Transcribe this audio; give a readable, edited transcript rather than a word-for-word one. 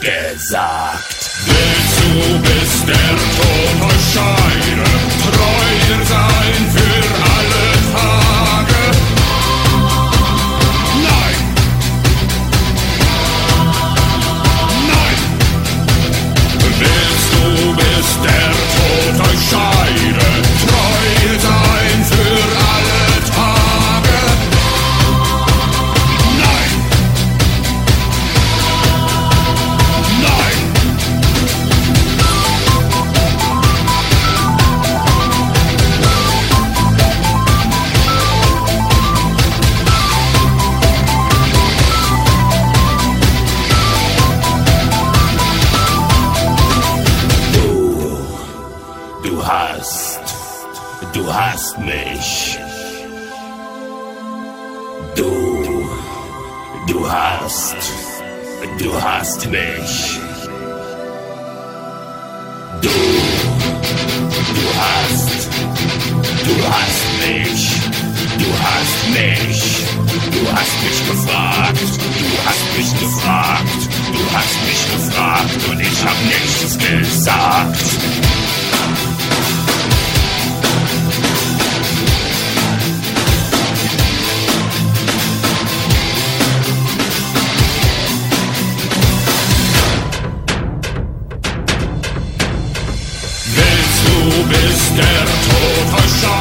gesagt. Willst du bis der Tod euch scheide, treu sein für alle Tage? Nein! Nein! Willst du bis der Tod euch scheide, treu sein für alle Tage? Nein! Nein! Du hast mich. Du hast mich. Du hast mich. Du hast mich. Du hast mich gefragt. Du hast mich gefragt und ich hab nichts gesagt. Bis der Tod euch scheidet.